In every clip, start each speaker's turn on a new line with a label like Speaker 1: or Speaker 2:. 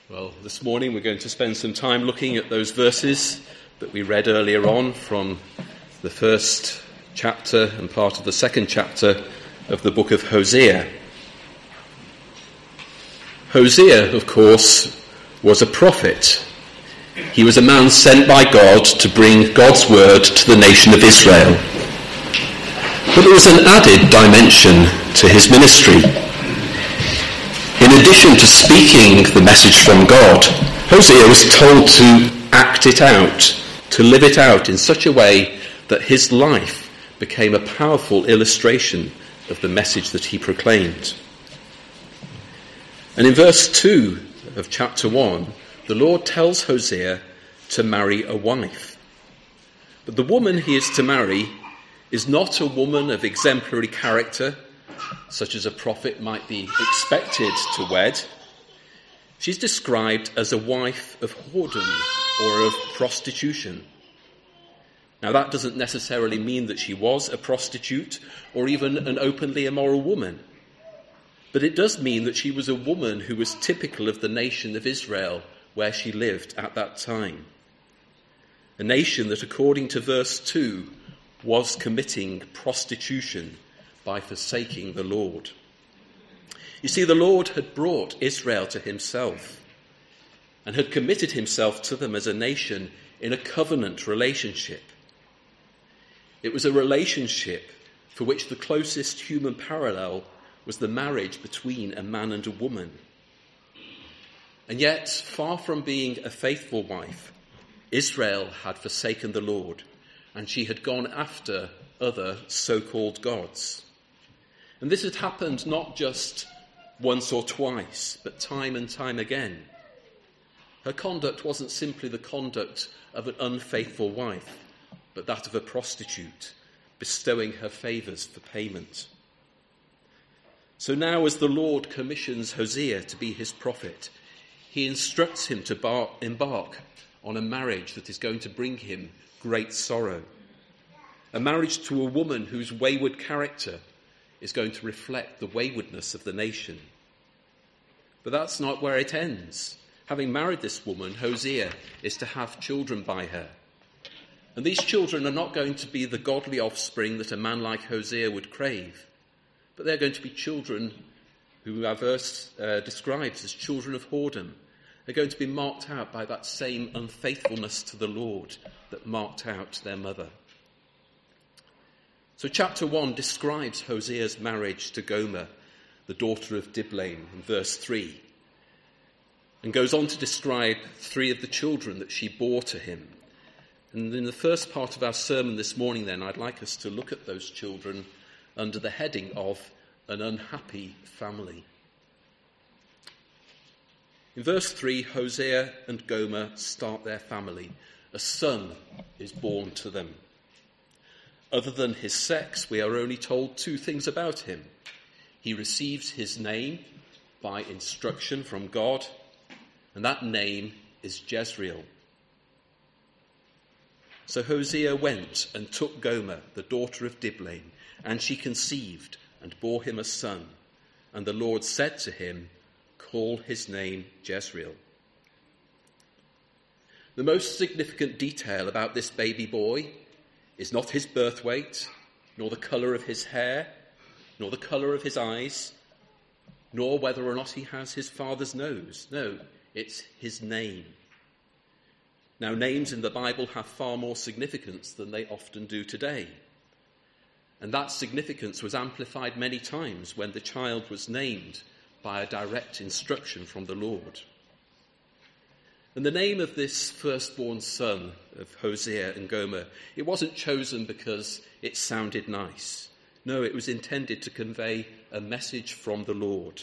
Speaker 1: Well, this morning we're going to spend some time looking at those verses that we read earlier on from the first chapter and part of the second chapter of the book of Hosea. Hosea, of course, was a prophet. He was a man sent by God to bring God's word to the nation of Israel. But there was an added dimension to his ministry. In addition to speaking the message from God, Hosea was told to act it out, to live it out in such a way that his life became a powerful illustration of the message that he proclaimed. And in verse 2 of chapter 1, the Lord tells Hosea to marry a wife. But the woman he is to marry is not a woman of exemplary character, such as a prophet might be expected to wed. She's described as a wife of whoredom or of prostitution. Now, that doesn't necessarily mean that she was a prostitute or even an openly immoral woman. But it does mean that she was a woman who was typical of the nation of Israel where she lived at that time. A nation that, according to verse 2, was committing prostitution by forsaking the Lord. You see, the Lord had brought Israel to himself and had committed himself to them as a nation in a covenant relationship. It was a relationship for which the closest human parallel was the marriage between a man and a woman. And yet, far from being a faithful wife, Israel had forsaken the Lord, and she had gone after other so-called gods. And this had happened not just once or twice, but time and time again. Her conduct wasn't simply the conduct of an unfaithful wife, but that of a prostitute, bestowing her favours for payment. So now, as the Lord commissions Hosea to be his prophet, he instructs him to embark on a marriage that is going to bring him great sorrow. A marriage to a woman whose wayward character is going to reflect the waywardness of the nation. But that's not where it ends. Having married this woman, Hosea is to have children by her. And these children are not going to be the godly offspring that a man like Hosea would crave, but they're going to be children who our verse describes as children of whoredom. They're going to be marked out by that same unfaithfulness to the Lord that marked out their mother. So chapter 1 describes Hosea's marriage to Gomer, the daughter of Diblaim, in verse 3, and goes on to describe 3 of the children that she bore to him. And in the first part of our sermon this morning then, I'd like us to look at those children under the heading of an unhappy family. In verse 3, Hosea and Gomer start their family. A son is born to them. Other than his sex, we are only told 2 things about him. He receives his name by instruction from God, and that name is Jezreel. So Hosea went and took Gomer, the daughter of Diblaim, and she conceived and bore him a son. And the Lord said to him, "Call his name Jezreel." The most significant detail about this baby boy is not his birth weight, nor the colour of his hair, nor the colour of his eyes, nor whether or not he has his father's nose. No, it's his name. Now, names in the Bible have far more significance than they often do today. And that significance was amplified many times when the child was named by a direct instruction from the Lord. And the name of this firstborn son of Hosea and Gomer, it wasn't chosen because it sounded nice. No, it was intended to convey a message from the Lord.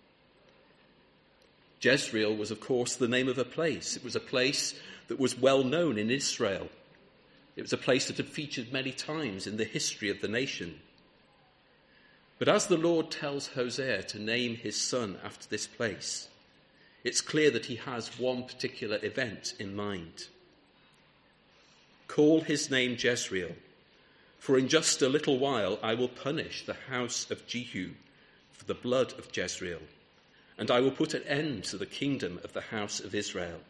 Speaker 1: Jezreel was, of course, the name of a place. It was a place that was well known in Israel. It was a place that had featured many times in the history of the nation. But as the Lord tells Hosea to name his son after this place, it's clear that he has one particular event in mind. Call his name Jezreel, for in just a little while I will punish the house of Jehu for the blood of Jezreel, and I will put an end to the kingdom of the house of Israel.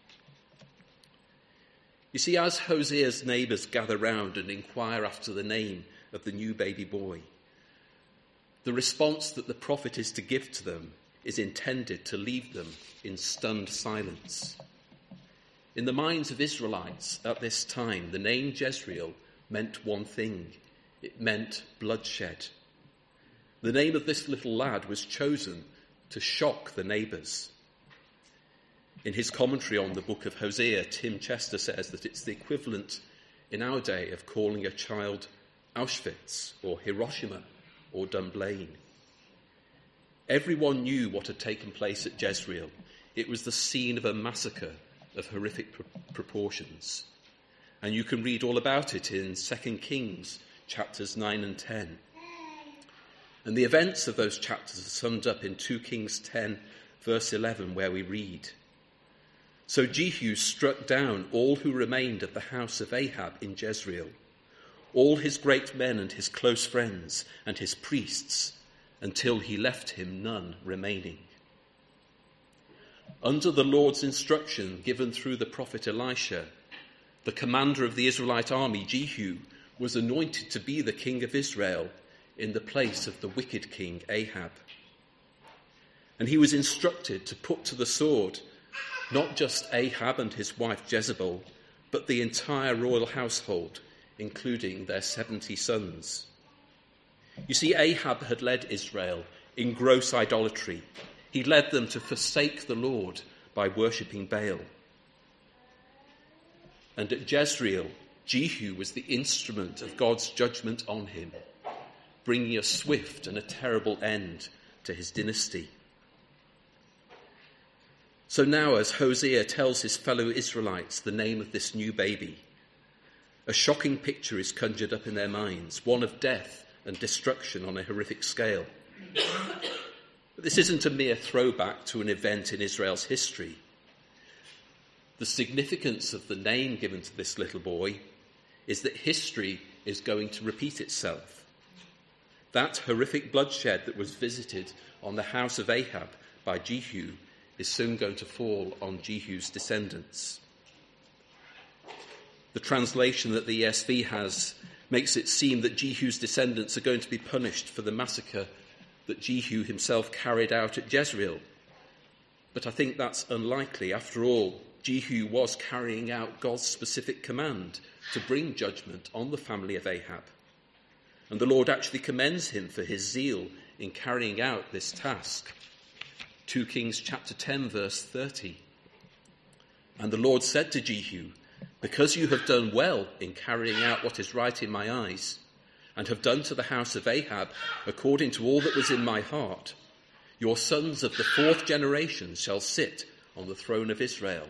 Speaker 1: You see, as Hosea's neighbours gather round and inquire after the name of the new baby boy, the response that the prophet is to give to them is intended to leave them in stunned silence. In the minds of Israelites at this time, the name Jezreel meant one thing. It meant bloodshed. The name of this little lad was chosen to shock the neighbours. In his commentary on the book of Hosea, Tim Chester says that it's the equivalent in our day of calling a child Auschwitz or Hiroshima or Dunblane. Everyone knew what had taken place at Jezreel. It was the scene of a massacre of horrific proportions. And you can read all about it in 2 Kings chapters 9 and 10. And the events of those chapters are summed up in 2 Kings 10 verse 11, where we read, "So Jehu struck down all who remained of the house of Ahab in Jezreel, all his great men and his close friends and his priests, until he left him none remaining." Under the Lord's instruction given through the prophet Elisha, the commander of the Israelite army, Jehu, was anointed to be the king of Israel in the place of the wicked king Ahab. And he was instructed to put to the sword not just Ahab and his wife Jezebel, but the entire royal household, including their 70 sons. You see, Ahab had led Israel in gross idolatry. He led them to forsake the Lord by worshipping Baal. And at Jezreel, Jehu was the instrument of God's judgment on him, bringing a swift and a terrible end to his dynasty. So now, as Hosea tells his fellow Israelites the name of this new baby, a shocking picture is conjured up in their minds, one of death and destruction on a horrific scale. But this isn't a mere throwback to an event in Israel's history. The significance of the name given to this little boy is that history is going to repeat itself. That horrific bloodshed that was visited on the house of Ahab by Jehu is soon going to fall on Jehu's descendants. The translation that the ESV has makes it seem that Jehu's descendants are going to be punished for the massacre that Jehu himself carried out at Jezreel. But I think that's unlikely. After all, Jehu was carrying out God's specific command to bring judgment on the family of Ahab. And the Lord actually commends him for his zeal in carrying out this task. 2 Kings chapter 10 verse 30. "And the Lord said to Jehu, because you have done well in carrying out what is right in my eyes, and have done to the house of Ahab according to all that was in my heart, your sons of the 4th generation shall sit on the throne of Israel."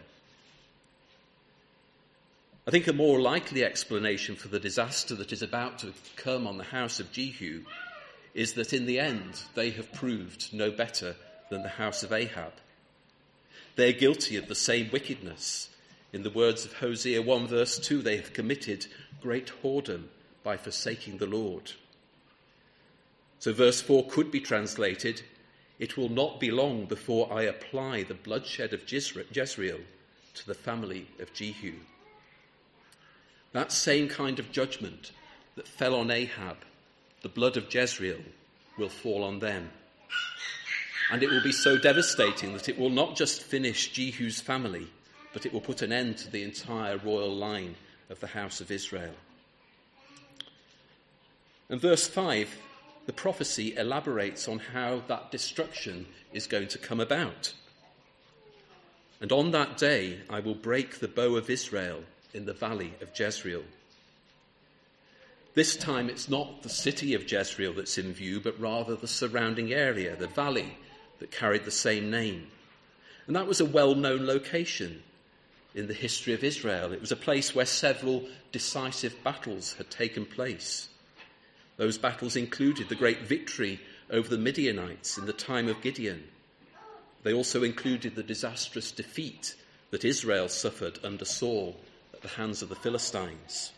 Speaker 1: I think a more likely explanation for the disaster that is about to come on the house of Jehu is that in the end they have proved no better than the house of Ahab. They're guilty of the same wickedness. In the words of Hosea 1 verse 2, they have committed great whoredom by forsaking the Lord. So verse 4 could be translated, "It will not be long before I apply the bloodshed of Jezreel to the family of Jehu." That same kind of judgment that fell on Ahab, the blood of Jezreel, will fall on them. And it will be so devastating that it will not just finish Jehu's family, but it will put an end to the entire royal line of the house of Israel. And verse 5, the prophecy elaborates on how that destruction is going to come about. "And on that day I will break the bow of Israel in the valley of Jezreel." This time it's not the city of Jezreel that's in view, but rather the surrounding area, the valley that carried the same name. And that was a well-known location in the history of Israel. It was a place where several decisive battles had taken place. Those battles included the great victory over the Midianites in the time of Gideon. They also included the disastrous defeat that Israel suffered under Saul at the hands of the Philistines.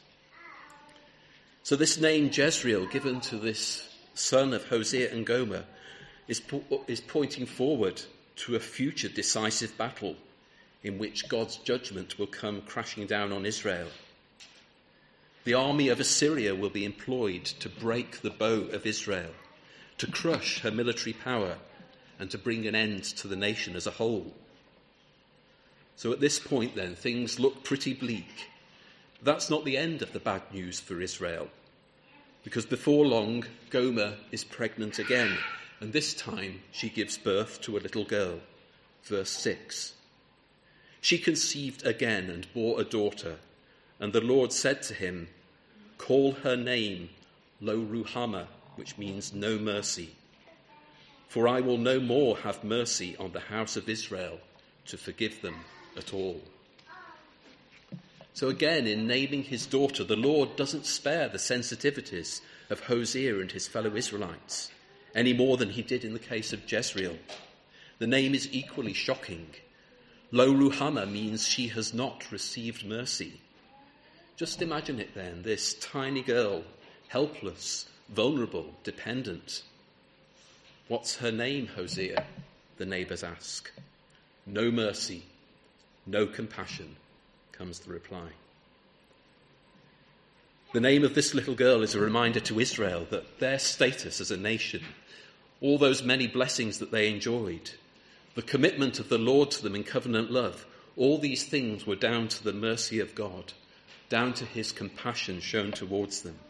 Speaker 1: So this name Jezreel, given to this son of Hosea and Gomer, is pointing forward to a future decisive battle in which God's judgment will come crashing down on Israel. The army of Assyria will be employed to break the bow of Israel, to crush her military power, and to bring an end to the nation as a whole. So at this point then, things look pretty bleak. That's not the end of the bad news for Israel, because before long, Gomer is pregnant again, and this time she gives birth to a little girl. Verse 6. She conceived again and bore a daughter, and the Lord said to him, "Call her name Lo-Ruhamah, which means no mercy. For I will no more have mercy on the house of Israel to forgive them at all." So again, in naming his daughter, the Lord doesn't spare the sensitivities of Hosea and his fellow Israelites, any more than he did in the case of Jezreel. The name is equally shocking. Lo-Ruhamah means she has not received mercy. Just imagine it then, this tiny girl, helpless, vulnerable, dependent. "What's her name, Hosea?" the neighbours ask. "No mercy, no compassion," comes the reply. The name of this little girl is a reminder to Israel that their status as a nation, all those many blessings that they enjoyed, the commitment of the Lord to them in covenant love, all these things were down to the mercy of God, down to his compassion shown towards them.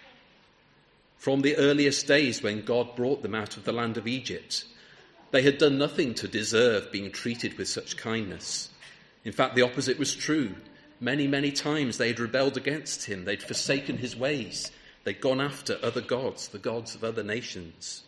Speaker 1: From the earliest days when God brought them out of the land of Egypt, they had done nothing to deserve being treated with such kindness. In fact, the opposite was true. Many, many times they had rebelled against him. They'd forsaken his ways. They'd gone after other gods, the gods of other nations.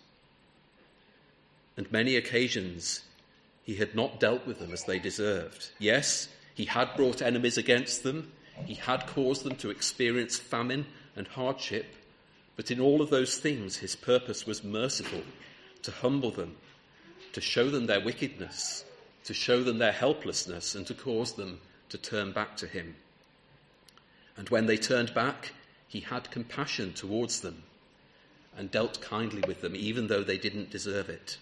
Speaker 1: And many occasions he had not dealt with them as they deserved. Yes, he had brought enemies against them. He had caused them to experience famine and hardship. But in all of those things, his purpose was merciful, to humble them, to show them their wickedness, to show them their helplessness, and to cause them to turn back to him. And when they turned back, he had compassion towards them and dealt kindly with them, even though they didn't deserve it.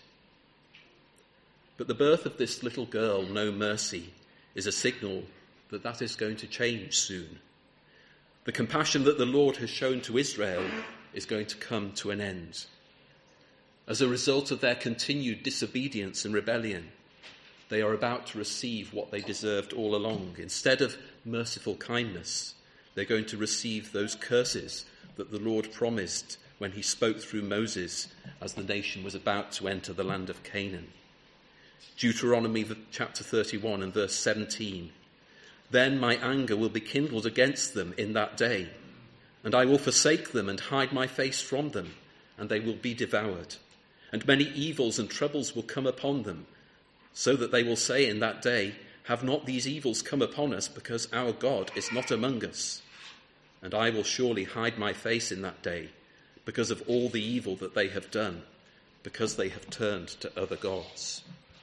Speaker 1: But the birth of this little girl, No Mercy, is a signal that that is going to change soon. The compassion that the Lord has shown to Israel is going to come to an end. As a result of their continued disobedience and rebellion, they are about to receive what they deserved all along. Instead of merciful kindness, they're going to receive those curses that the Lord promised when he spoke through Moses as the nation was about to enter the land of Canaan. Deuteronomy chapter 31 and verse 17. "Then my anger will be kindled against them in that day, and I will forsake them and hide my face from them, and they will be devoured. And many evils and troubles will come upon them, so that they will say in that day, 'Have not these evils come upon us because our God is not among us?' And I will surely hide my face in that day because of all the evil that they have done, because they have turned to other gods."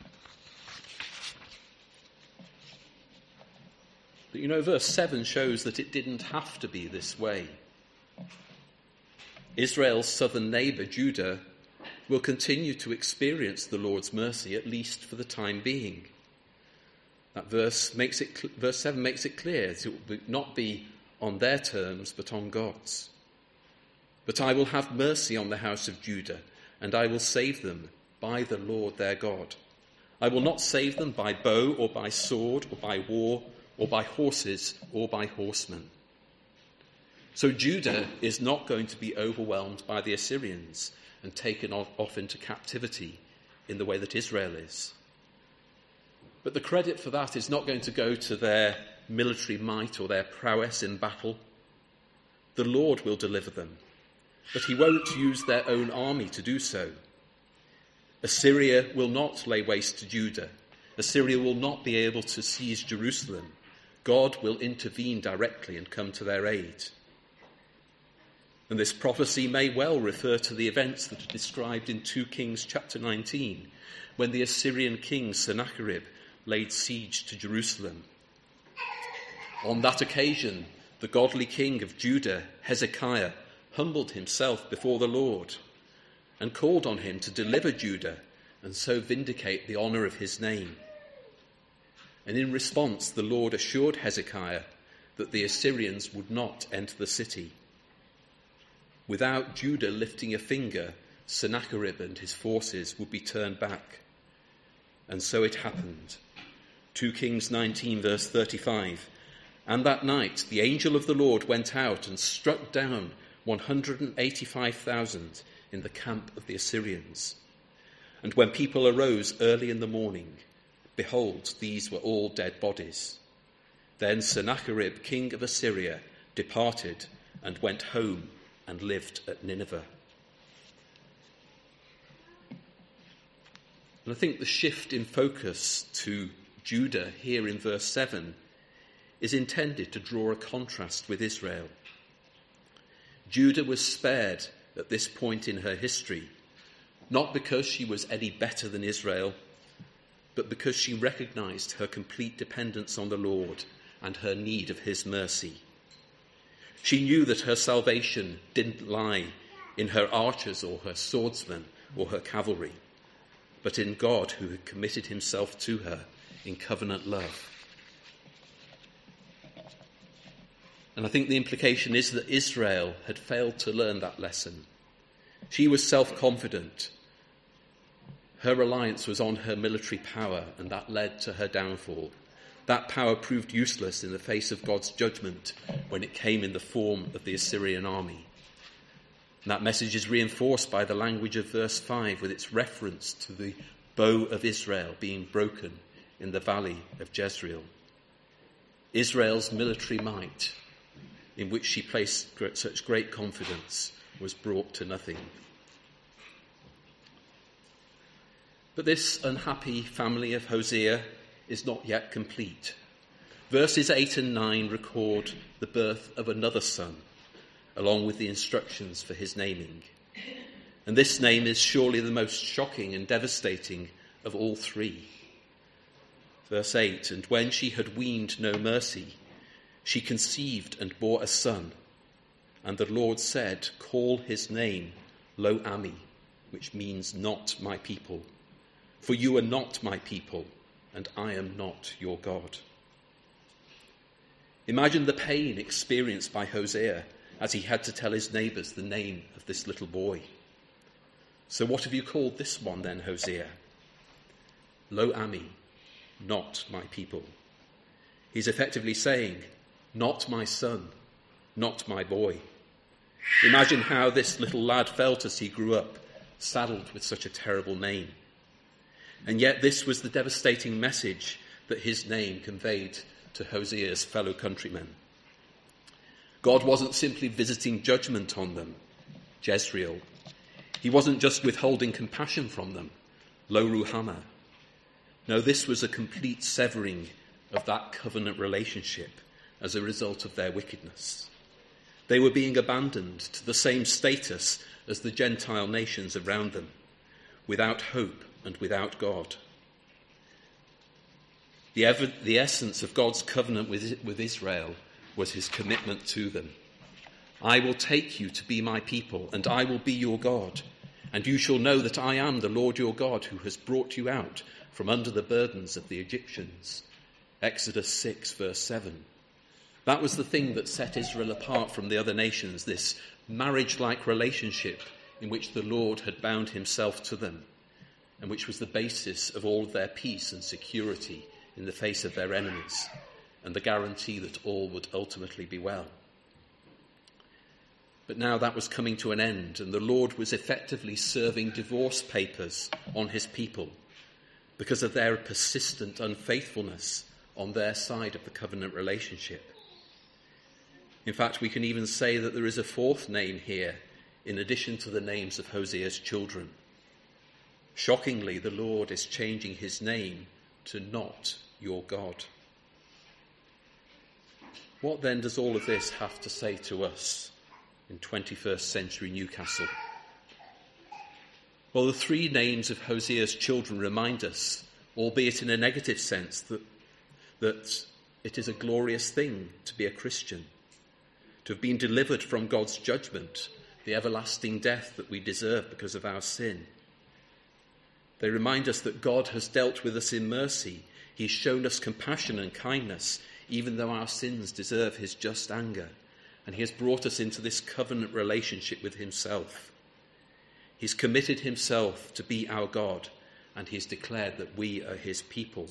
Speaker 1: But verse 7 shows that it didn't have to be this way. Israel's southern neighbour, Judah, will continue to experience the Lord's mercy, at least for the time being. That verse 7 makes it clear that it will not be on their terms, but on God's. "But I will have mercy on the house of Judah, and I will save them by the Lord their God. I will not save them by bow or by sword or by war or by horses or by horsemen." So Judah is not going to be overwhelmed by the Assyrians and taken off into captivity in the way that Israel is. But the credit for that is not going to go to their military might or their prowess in battle. The Lord will deliver them, but he won't use their own army to do so. Assyria will not lay waste to Judah. Assyria will not be able to seize Jerusalem. God will intervene directly and come to their aid. And this prophecy may well refer to the events that are described in 2 Kings chapter 19, when the Assyrian king Sennacherib laid siege to Jerusalem. On that occasion, the godly king of Judah, Hezekiah, humbled himself before the Lord. and called on him to deliver Judah and so vindicate the honour of his name. And in response, the Lord assured Hezekiah that the Assyrians would not enter the city. Without Judah lifting a finger, Sennacherib and his forces would be turned back. And so it happened. 2 Kings 19 verse 35. And that night the angel of the Lord went out and struck down 185,000 in the camp of the Assyrians. And when people arose early in the morning, behold, these were all dead bodies. Then Sennacherib, king of Assyria, departed and went home and lived at Nineveh. And I think the shift in focus to Judah here in verse 7 is intended to draw a contrast with Israel. Judah was spared at this point in her history, not because she was any better than Israel, but because she recognized her complete dependence on the Lord and her need of his mercy. She knew that her salvation didn't lie in her archers or her swordsmen or her cavalry, but in God who had committed himself to her in covenant love. And I think the implication is that Israel had failed to learn that lesson. She was self-confident. Her reliance was on her military power, and that led to her downfall. That power proved useless in the face of God's judgment when it came in the form of the Assyrian army. And that message is reinforced by the language of verse 5 with its reference to the bow of Israel being broken in the valley of Jezreel. Israel's military might, in which she placed such great confidence, was brought to nothing. But this unhappy family of Hosea is not yet complete. Verses 8 and 9 record the birth of another son, along with the instructions for his naming. And this name is surely the most shocking and devastating of all three. Verse 8, and when she had weaned no mercy, she conceived and bore a son. And the Lord said, call his name Lo-Ami, which means not my people. For you are not my people, and I am not your God. Imagine the pain experienced by Hosea as he had to tell his neighbours the name of this little boy. So what have you called this one then, Hosea? Lo-Ami, not my people. He's effectively saying, not my son, not my boy. Imagine how this little lad felt as he grew up, saddled with such a terrible name. And yet this was the devastating message that his name conveyed to Hosea's fellow countrymen. God wasn't simply visiting judgment on them, Jezreel. He wasn't just withholding compassion from them, Lo-Ruhamah. No, this was a complete severing of that covenant relationship as a result of their wickedness. They were being abandoned to the same status as the Gentile nations around them, without hope and without God. The essence of God's covenant with Israel was his commitment to them. I will take you to be my people, and I will be your God, and you shall know that I am the Lord your God who has brought you out from under the burdens of the Egyptians. Exodus 6 verse 7. That was the thing that set Israel apart from the other nations, this marriage-like relationship in which the Lord had bound himself to them, and which was the basis of all of their peace and security in the face of their enemies, and the guarantee that all would ultimately be well. But now that was coming to an end, and the Lord was effectively serving divorce papers on his people because of their persistent unfaithfulness on their side of the covenant relationship. In fact, we can even say that there is a fourth name here in addition to the names of Hosea's children. Shockingly, the Lord is changing his name to not your God. What then does all of this have to say to us in 21st century Newcastle? Well, the three names of Hosea's children remind us, albeit in a negative sense, that it is a glorious thing to be a Christian, to have been delivered from God's judgment, the everlasting death that we deserve because of our sin. They remind us that God has dealt with us in mercy. He's shown us compassion and kindness, even though our sins deserve his just anger. And he has brought us into this covenant relationship with himself. He's committed himself to be our God, and he's declared that we are his people.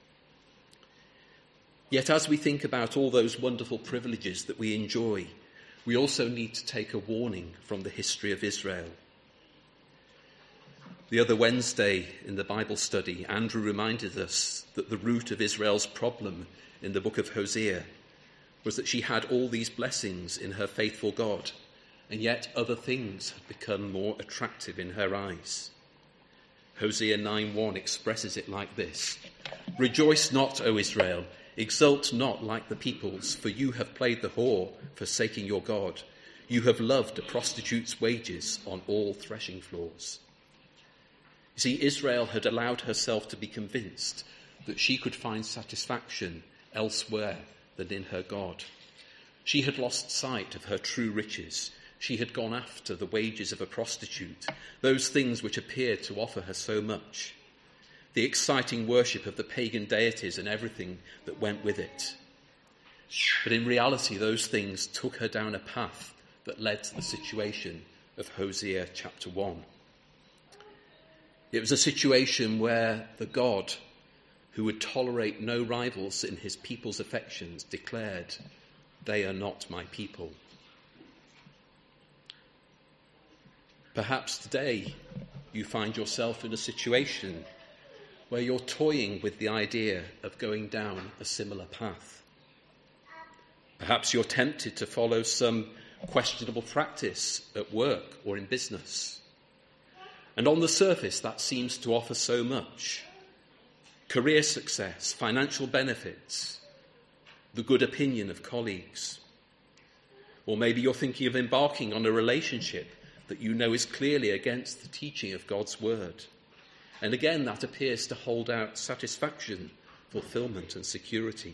Speaker 1: Yet as we think about all those wonderful privileges that we enjoy, we also need to take a warning from the history of Israel. The other Wednesday in the Bible study, Andrew reminded us that the root of Israel's problem in the book of Hosea was that she had all these blessings in her faithful God, and yet other things had become more attractive in her eyes. Hosea 9:1 expresses it like this: "Rejoice not, O Israel, exult not like the peoples, for you have played the whore, forsaking your God. You have loved a prostitute's wages on all threshing floors." You see, Israel had allowed herself to be convinced that she could find satisfaction elsewhere than in her God. She had lost sight of her true riches. She had gone after the wages of a prostitute, those things which appeared to offer her so much, the exciting worship of the pagan deities and everything that went with it. But in reality, those things took her down a path that led to the situation of Hosea chapter 1. It was a situation where the God who would tolerate no rivals in his people's affections declared, "They are not my people." Perhaps today you find yourself in a situation where you're toying with the idea of going down a similar path. Perhaps you're tempted to follow some questionable practice at work or in business. And on the surface, that seems to offer so much: career success, financial benefits, the good opinion of colleagues. Or maybe you're thinking of embarking on a relationship that you know is clearly against the teaching of God's word. And again, that appears to hold out satisfaction, fulfillment, and security.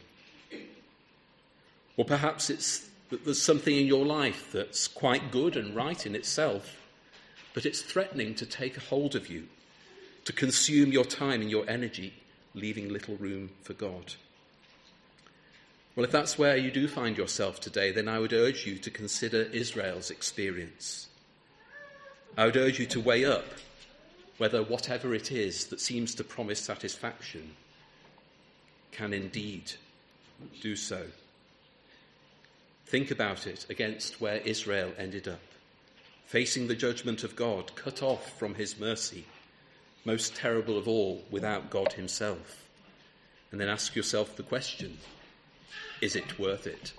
Speaker 1: Or perhaps it's that there's something in your life that's quite good and right in itself, but it's threatening to take a hold of you, to consume your time and your energy, leaving little room for God. Well, if that's where you do find yourself today, then I would urge you to consider Israel's experience. I would urge you to weigh up whether whatever it is that seems to promise satisfaction can indeed do so. Think about it against where Israel ended up, facing the judgment of God, cut off from his mercy, most terrible of all, without God himself. And then ask yourself the question, is it worth it?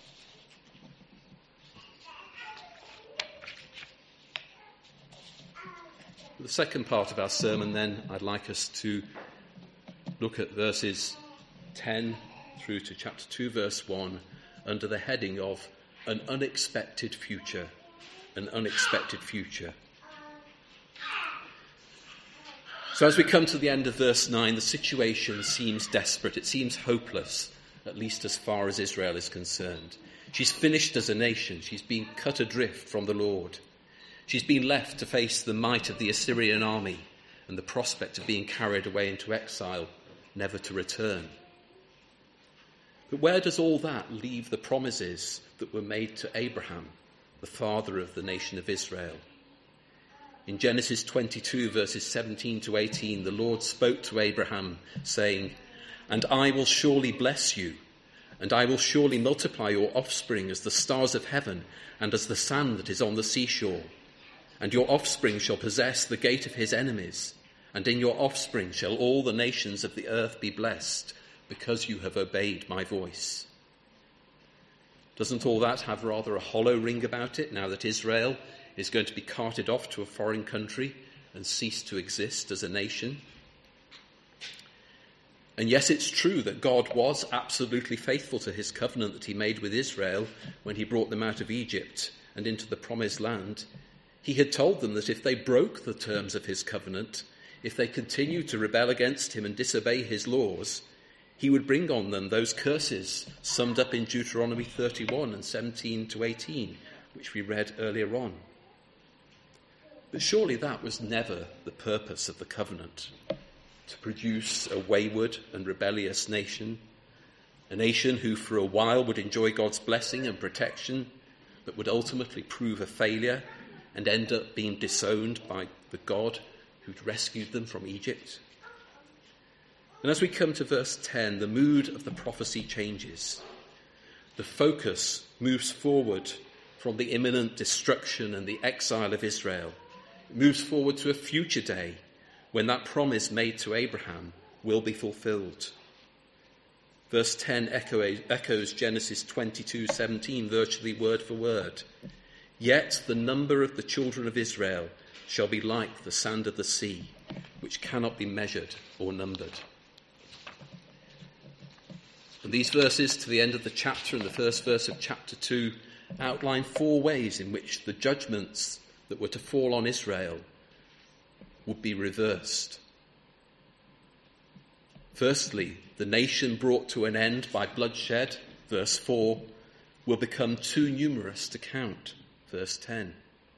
Speaker 1: The second part of our sermon, then, I'd like us to look at verses 10 through to chapter 2, verse 1, under the heading of an unexpected future. An unexpected future. So as we come to the end of verse 9, the situation seems desperate. It seems hopeless, at least as far as Israel is concerned. She's finished as a nation. She's been cut adrift from the Lord. She's been left to face the might of the Assyrian army and the prospect of being carried away into exile, never to return. But where does all that leave the promises that were made to Abraham, the father of the nation of Israel? In Genesis 22, verses 17 to 18, the Lord spoke to Abraham, saying, "And I will surely bless you, and I will surely multiply your offspring as the stars of heaven and as the sand that is on the seashore. And your offspring shall possess the gate of his enemies, and in your offspring shall all the nations of the earth be blessed, because you have obeyed my voice." Doesn't all that have rather a hollow ring about it, now that Israel is going to be carted off to a foreign country and cease to exist as a nation? And yes, it's true that God was absolutely faithful to his covenant that he made with Israel when he brought them out of Egypt and into the promised land. He had told them that if they broke the terms of his covenant, if they continued to rebel against him and disobey his laws, he would bring on them those curses summed up in Deuteronomy 31 and 17 to 18, which we read earlier on. But surely that was never the purpose of the covenant, to produce a wayward and rebellious nation, a nation who for a while would enjoy God's blessing and protection, but would ultimately prove a failure and end up being disowned by the God who'd rescued them from Egypt. And as we come to verse 10, the mood of the prophecy changes. The focus moves forward from the imminent destruction and the exile of Israel. It moves forward to a future day when that promise made to Abraham will be fulfilled. Verse 10 echoes Genesis 22:17 virtually word for word. Yet the number of the children of Israel shall be like the sand of the sea, which cannot be measured or numbered. And these verses to the end of the chapter and the first verse of chapter 2 outline 4 ways in which the judgments that were to fall on Israel would be reversed. Firstly, the nation brought to an end by bloodshed, verse 4, will become too numerous to count, verse 10.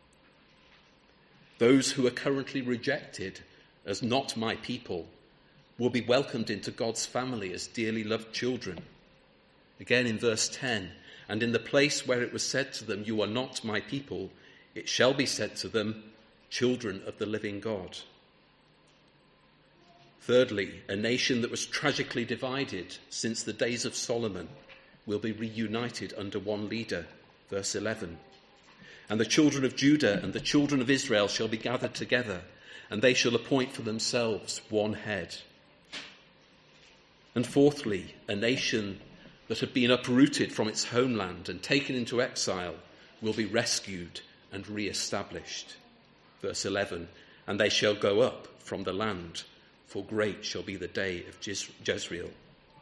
Speaker 1: Those who are currently rejected as not my people will be welcomed into God's family as dearly loved children. Again in verse 10, and in the place where it was said to them, you are not my people, it shall be said to them, children of the living God. Thirdly, a nation that was tragically divided since the days of Solomon will be reunited under one leader, verse 11. And the children of Judah and the children of Israel shall be gathered together, and they shall appoint for themselves one head. And fourthly, a nation that had been uprooted from its homeland and taken into exile will be rescued and re-established. Verse 11, and they shall go up from the land, for great shall be the day of Jezreel.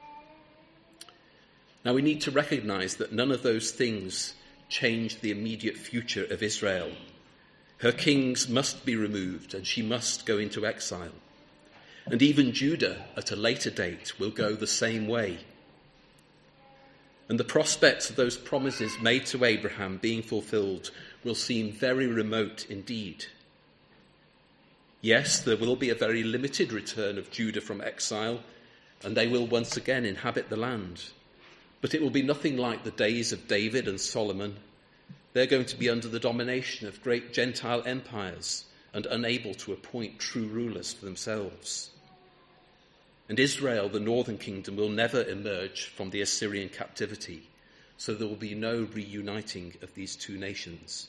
Speaker 1: Now we need to recognize that none of those things change the immediate future of Israel. Her kings must be removed and she must go into exile. And even Judah at a later date will go the same way. And the prospects of those promises made to Abraham being fulfilled will seem very remote indeed. Yes, there will be a very limited return of Judah from exile, and they will once again inhabit the land. But it will be nothing like the days of David and Solomon. They're going to be under the domination of great Gentile empires and unable to appoint true rulers for themselves. And Israel, the northern kingdom, will never emerge from the Assyrian captivity, so there will be no reuniting of these two nations.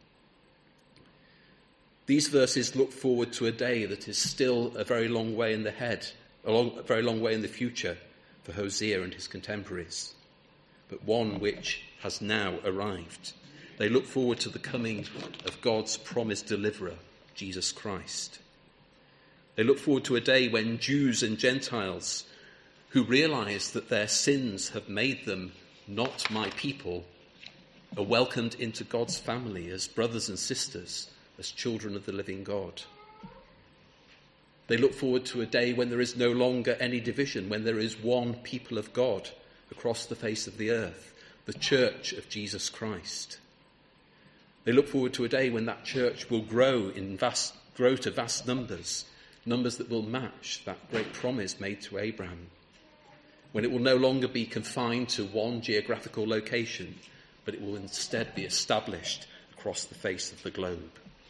Speaker 1: These verses look forward to a day that is still a very long way in the future for Hosea and his contemporaries, but one which has now arrived. They look forward to the coming of God's promised deliverer, Jesus Christ. They look forward to a day when Jews and Gentiles who realize that their sins have made them not my people are welcomed into God's family as brothers and sisters, as children of the living God. They look forward to a day when there is no longer any division, when there is one people of God across the face of the earth, the church of Jesus Christ. They look forward to a day when that church will grow to vast numbers that will match that great promise made to Abraham, when it will no longer be confined to one geographical location, but it will instead be established across the face of the globe.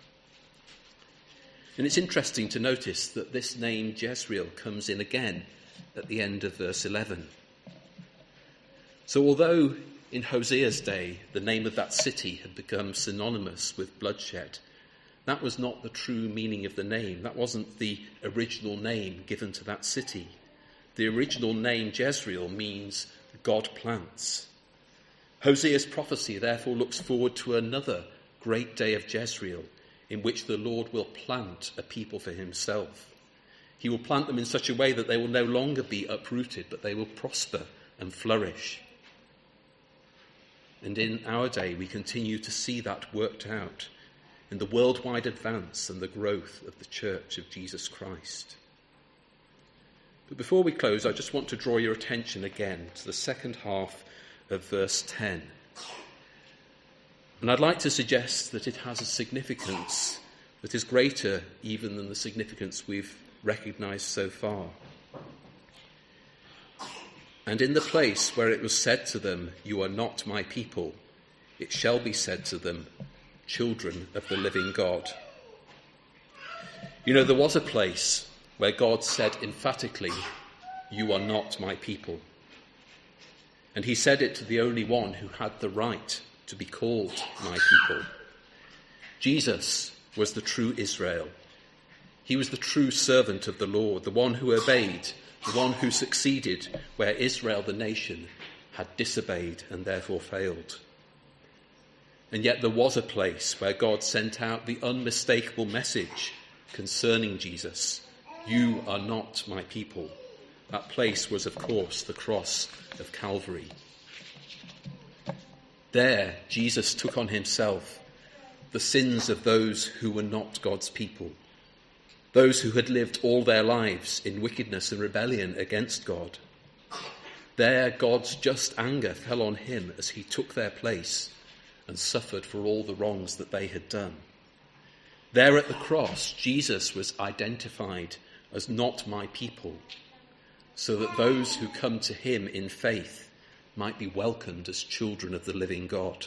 Speaker 1: And it's interesting to notice that this name Jezreel comes in again at the end of verse 11. So although in Hosea's day the name of that city had become synonymous with bloodshed, that was not the true meaning of the name. That wasn't the original name given to that city. The original name Jezreel means God plants. Hosea's prophecy therefore looks forward to another great day of Jezreel, in which the Lord will plant a people for himself. He will plant them in such a way that they will no longer be uprooted, but they will prosper and flourish. And in our day, we continue to see that worked out in the worldwide advance and the growth of the Church of Jesus Christ. But before we close, I just want to draw your attention again to the second half of verse 10. And I'd like to suggest that it has a significance that is greater even than the significance we've recognized so far. And in the place where it was said to them, "You are not my people," it shall be said to them, "Children of the living God." You know, there was a place where God said emphatically, "You are not my people." And he said it to the only one who had the right to be called my people. Jesus was the true Israel. He was the true servant of the Lord, the one who obeyed, the one who succeeded where Israel, the nation, had disobeyed and therefore failed. And yet there was a place where God sent out the unmistakable message concerning Jesus. "You are not my people." That place was, of course, the cross of Calvary. There, Jesus took on himself the sins of those who were not God's people, those who had lived all their lives in wickedness and rebellion against God. There, God's just anger fell on him as he took their place and suffered for all the wrongs that they had done. There at the cross, Jesus was identified as not my people, so that those who come to him in faith might be welcomed as children of the living God.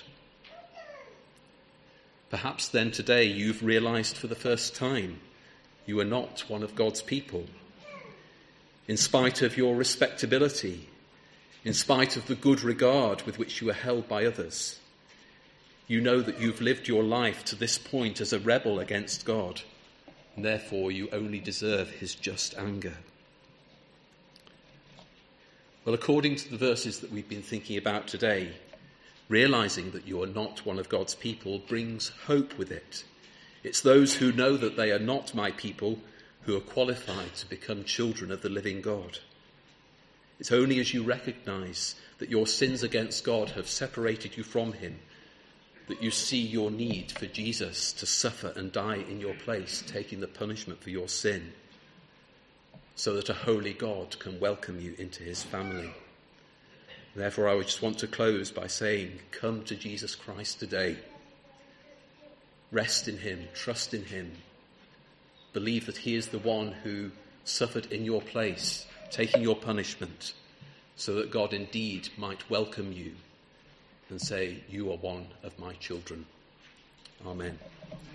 Speaker 1: Perhaps then today you've realized for the first time you are not one of God's people. In spite of your respectability, in spite of the good regard with which you are held by others, you know that you've lived your life to this point as a rebel against God, and therefore you only deserve his just anger. Well, according to the verses that we've been thinking about today, realizing that you are not one of God's people brings hope with it. It's those who know that they are not my people who are qualified to become children of the living God. It's only as you recognize that your sins against God have separated you from him that you see your need for Jesus to suffer and die in your place, taking the punishment for your sin, so that a holy God can welcome you into his family. Therefore, I would just want to close by saying, come to Jesus Christ today. Rest in him, trust in him. Believe that he is the one who suffered in your place, taking your punishment, so that God indeed might welcome you and say, "You are one of my children." Amen.